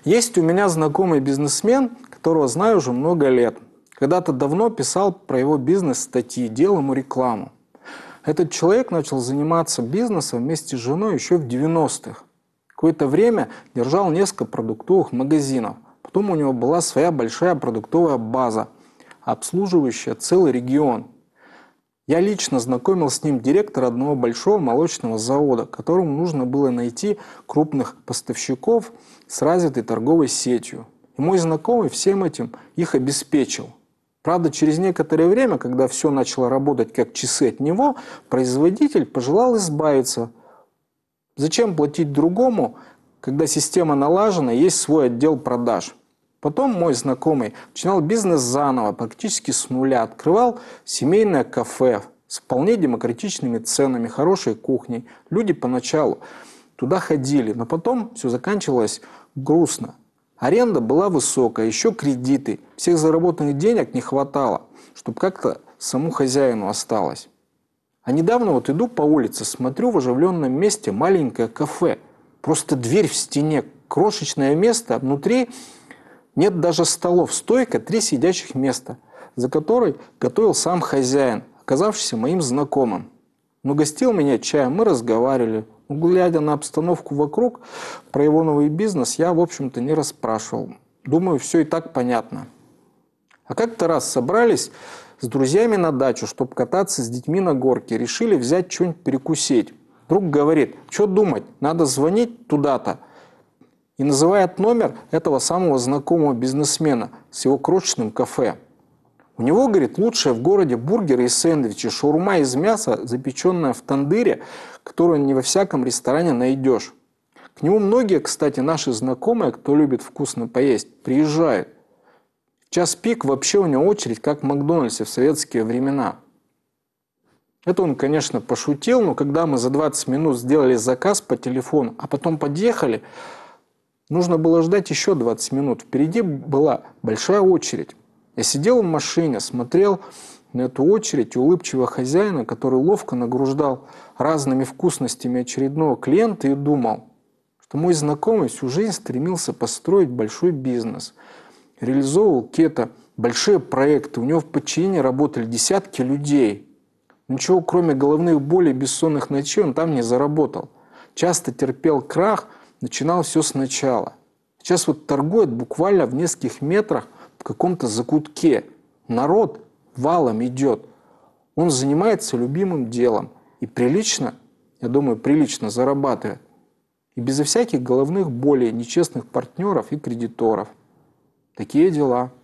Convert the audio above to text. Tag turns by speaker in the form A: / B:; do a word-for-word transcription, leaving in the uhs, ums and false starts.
A: Есть у меня знакомый бизнесмен, которого знаю уже много лет. Когда-то давно писал про его бизнес-статьи, делал ему рекламу. Этот человек начал заниматься бизнесом вместе с женой еще в девяностых. Какое-то время держал несколько продуктовых магазинов. Потом у него была своя большая продуктовая база, обслуживающая целый регион. Я лично знакомил с ним директора одного большого молочного завода, которому нужно было найти крупных поставщиков с развитой торговой сетью. И мой знакомый всем этим их обеспечил. Правда, через некоторое время, когда все начало работать как часы от него, производитель пожелал избавиться. Зачем платить другому, когда система налажена и есть свой отдел продаж? Потом мой знакомый начинал бизнес заново, практически с нуля. Открывал семейное кафе с вполне демократичными ценами, хорошей кухней. Люди поначалу туда ходили, но потом все заканчивалось грустно. Аренда была высокая, еще кредиты. Всех заработанных денег не хватало, чтобы как-то саму хозяину осталось. А недавно вот иду по улице, смотрю в оживленном месте маленькое кафе. Просто дверь в стене, крошечное место, внутри нет даже столов, стойка, три сидячих места, за которой готовил сам хозяин, оказавшийся моим знакомым. Но гостил меня чаем, мы разговаривали. Глядя на обстановку вокруг, про его новый бизнес я, в общем-то, не расспрашивал. Думаю, все и так понятно. А как-то раз собрались с друзьями на дачу, чтобы кататься с детьми на горке. Решили взять что-нибудь перекусить. Друг говорит, что думать, надо звонить туда-то. И называет номер этого самого знакомого бизнесмена с его крошечным кафе. У него, говорит, лучшее в городе бургеры и сэндвичи, шаурма из мяса, запеченная в тандыре, которую не во всяком ресторане найдешь. К нему многие, кстати, наши знакомые, кто любит вкусно поесть, приезжают. В час пик вообще у него очередь, как в Макдональдсе в советские времена. Это он, конечно, пошутил, но когда мы за двадцать минут сделали заказ по телефону, а потом подъехали, нужно было ждать еще двадцать минут. Впереди была большая очередь. Я сидел в машине, смотрел на эту очередь улыбчивого хозяина, который ловко нагружал разными вкусностями очередного клиента, и думал, что мой знакомый всю жизнь стремился построить большой бизнес. Реализовывал какие-то большие проекты, у него в подчинении работали десятки людей. Ничего, кроме головных болей и бессонных ночей, он там не заработал. Часто терпел крах, начинал все сначала. Сейчас вот торгует буквально в нескольких метрах в каком-то закутке. Народ валом идет. Он занимается любимым делом. И прилично, я думаю, прилично зарабатывает. И безо всяких головных болей, нечестных партнеров и кредиторов. Такие дела.